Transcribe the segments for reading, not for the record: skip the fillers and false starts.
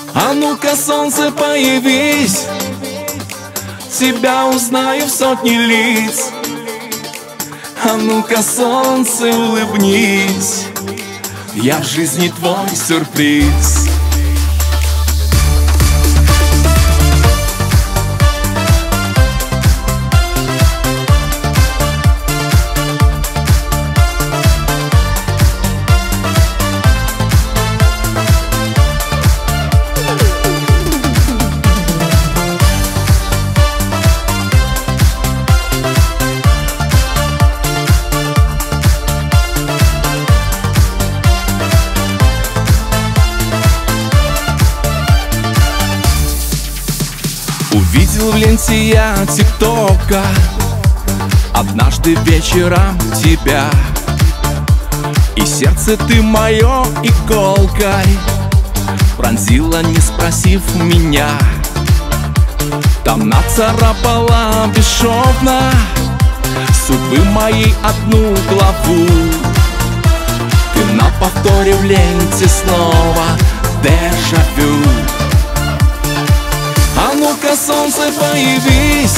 А ну-ка, солнце, появись, тебя узнаю в сотни лиц. А ну-ка, солнце, улыбнись, я в жизни твой сюрприз. Увидел в ленте я тиктока однажды вечером тебя, и сердце ты мое иголкой пронзила, не спросив меня. Там нацарапала бесшовно судьбы моей одну главу. Ты на повторе в ленте снова дежавю. А ну-ка, солнце, появись,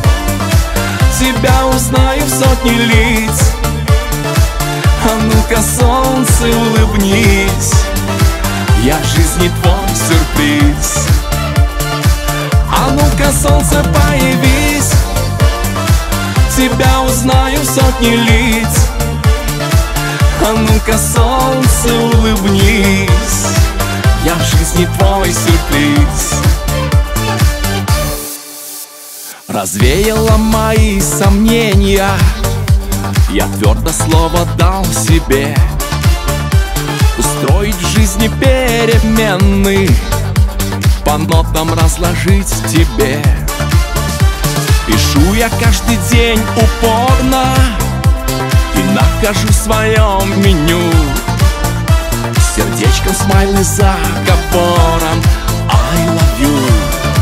тебя узнаю в сотни лиц. А ну-ка, солнце, улыбнись, я в жизни твой сюрприз. А ну-ка, солнце, появись, тебя узнаю в сотни лиц. А ну-ка, солнце, улыбнись, я в жизни твой сюрприз. Развеяла мои сомнения, я твердо слово дал себе устроить в жизни перемены, по нотам разложить тебе. Пишу я каждый день упорно и нахожу в своем меню сердечком смайлы за капором I love you.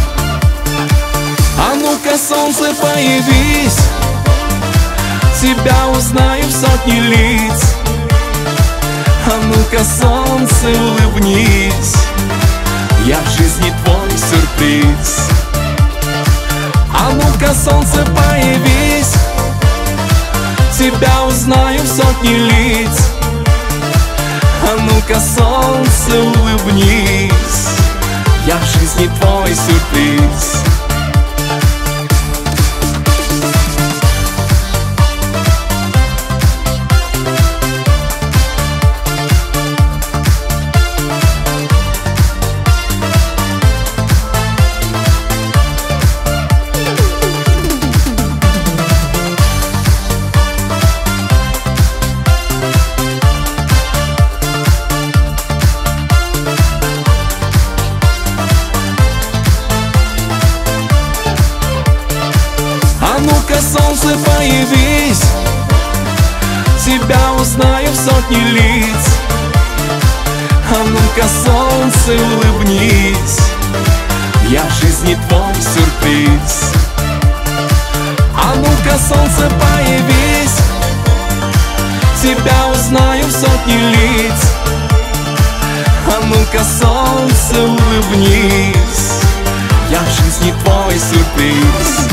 А ну-ка, солнце, появись, тебя узнаю в сотни лиц. А ну-ка, солнце, улыбнись, я в жизни твой сюрприз. А ну-ка, солнце, появись, тебя узнаю в сотни лиц. А ну-ка, солнце, улыбнись, я в жизни твой сюрприз. А ну-ка, солнце, появись, тебя узнаю в сотни лиц. А ну-ка, солнце, улыбнись, я в жизни твой сюрприз. А ну-ка, солнце, появись, тебя узнаю в сотни лиц. А ну-ка, солнце, улыбнись, я в жизни твой сюрприз.